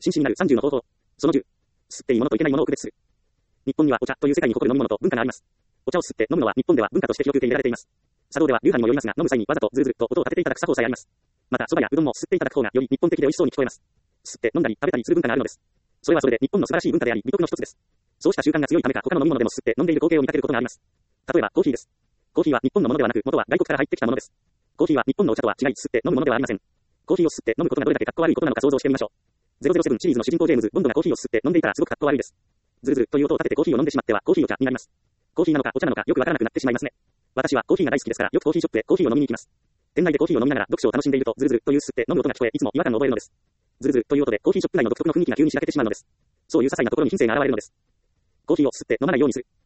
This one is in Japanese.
真摯になる30の方法。その10。吸っていいものといけないものを区別する。日本にはお茶という世界に誇る飲み物と文化があります。お茶を吸って飲むのは日本では文化として広く受け入れられています。茶道では流派にもよりますが、飲む際にわざとズルズルと音を立てていただく作法さえあります。また、蕎麦やうどんも吸っていただく方がより日本的で美味しそうに聞こえます。吸って飲んだり食べたりする文化があるのです。それはそれで日本の素晴らしい文化であり、美徳の一つです。そうした習慣が強いためか他の飲み物でも吸って飲んでいる光景を見かけることがあります。例えばコーヒーです。コーヒーは日本のものではなく、元は外国から入ってきたものです。コーヒーは日本のお茶とは違い、吸って飲むものではありません。コーヒーを吸って飲むことがどれだけかっこ悪いことなのか想像してみましょう。007シリーズの主人公ジェームズ・ボンドがコーヒーを吸って飲んでいたらすごくかっこ悪いです。ズルズルという音を立ててコーヒーを飲んでしまってはコーヒーお茶になります。コーヒーなのかお茶なのかよくわからなくなってしまいますね。私はコーヒーが大好きですからよくコーヒーショップでコーヒーを飲みに行きます。店内でコーヒーを飲みながら読書を楽しんでいるとズルズルという吸って飲む音が聞こえいつも違和感を覚えるのです。ズルズルという音でコーヒーショップ内の独特の雰囲気が急にしらけてしまうのです。そういう些細なところに品性が現れるのです。コーヒーを吸って飲まないようにする。